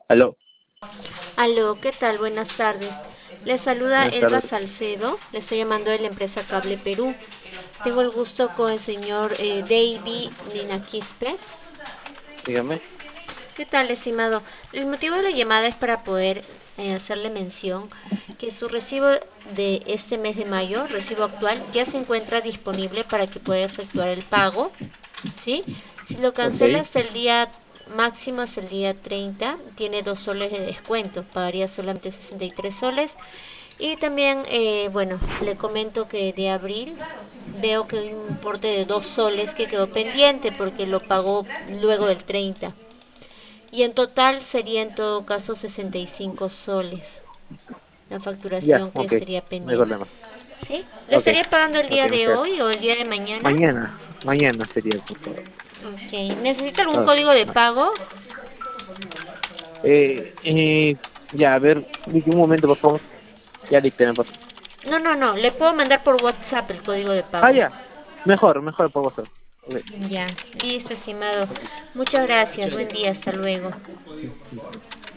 Aló, Aló, ¿qué tal? Buenas tardes. Le saluda buenas Elba tardes. Salcedo, le estoy llamando de la empresa Cable Perú. Tengo el gusto con el señor Davy Ninaquispe. Dígame. ¿Qué tal, estimado? El motivo de la llamada es para poder hacerle mención que su recibo de este mes de mayo, recibo actual, ya se encuentra disponible para que pueda efectuar el pago, ¿sí? Si lo Ok. cancela hasta el día máximo, hasta el día 30, tiene 2 soles de descuento, pagaría solamente 63 soles. Y también, bueno, le comento que de abril veo que hay un importe de 2 soles que quedó pendiente porque lo pagó luego del 30. Y en total sería en todo caso 65 soles la Ya, facturación que ok. estaría No hay pendiente. problema. ¿Sí? ¿Lo Ok, estaría pagando el ok, día de muchas hoy gracias. o el día de mañana? Mañana sería, por favor. Ok. ¿Necesita algún Ok, código de vale. pago? Ya, a ver, un momento, por favor. Ya dicté, me paso. No, no, no. Le puedo mandar por WhatsApp el código de Ah, pago. ya. Mejor por WhatsApp. Ok. Ya. Listo, estimado. Muchas gracias. Muchas Buen día. Hasta luego. gracias.